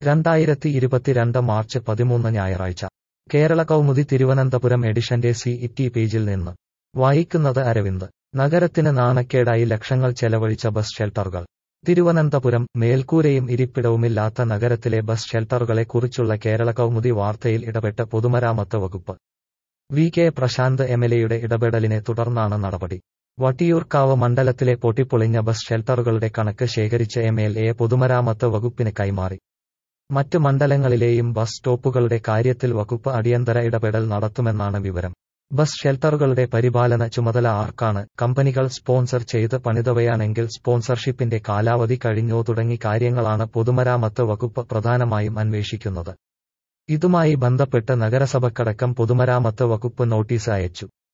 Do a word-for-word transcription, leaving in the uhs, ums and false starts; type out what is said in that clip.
രണ്ടായിരത്തി ഇരുപത്തിരണ്ട് മാർച്ച് പതിമൂന്ന് ഞായറാഴ്ച കേരള കൗമുദി തിരുവനന്തപുരം എഡിഷന്റെ സി ഇ പേജിൽ നിന്ന് വായിക്കുന്നത് അരവിന്ദ്. നഗരത്തിന് നാണക്കേടായി ലക്ഷങ്ങൾ ചെലവഴിച്ച ബസ് ഷെൽട്ടറുകൾ. തിരുവനന്തപുരം. മേൽക്കൂരയും ഇരിപ്പിടവുമില്ലാത്ത നഗരത്തിലെ ബസ് ഷെൽട്ടറുകളെ കുറിച്ചുള്ള കേരള കൗമുദി വാർത്തയിൽ ഇടപെട്ട പൊതുമരാമത്ത് വകുപ്പ്. വി കെ പ്രശാന്ത് എംഎൽഎയുടെ ഇടപെടലിനെ തുടർന്നാണ് നടപടി. വട്ടിയൂർക്കാവ് മണ്ഡലത്തിലെ പൊട്ടിപ്പൊളിഞ്ഞ ബസ് ഷെൽട്ടറുകളുടെ കണക്ക് ശേഖരിച്ച് എംഎൽഎ പൊതുമരാമത്ത് വകുപ്പിന് കൈമാറി. മറ്റ് മണ്ഡലങ്ങളിലെയും ബസ് സ്റ്റോപ്പുകളുടെ കാര്യത്തിൽ വകുപ്പ് അടിയന്തര ഇടപെടൽ നടത്തുമെന്നാണ് വിവരം. ബസ് ഷെൽട്ടറുകളുടെ പരിപാലന ചുമതല ആർക്കാണ്? കമ്പനികൾ സ്പോൺസർ ചെയ്ത് പണിതവയാണെങ്കിൽ സ്പോൺസർഷിപ്പിന്റെ കാലാവധി കഴിഞ്ഞോ തുടങ്ങി കാര്യങ്ങളാണ് പൊതുമരാമത്ത് വകുപ്പ് പ്രധാനമായും അന്വേഷിക്കുന്നത്. ഇതുമായി ബന്ധപ്പെട്ട് നഗരസഭക്കടക്കം പൊതുമരാമത്ത് വകുപ്പ് നോട്ടീസ് അയച്ചു.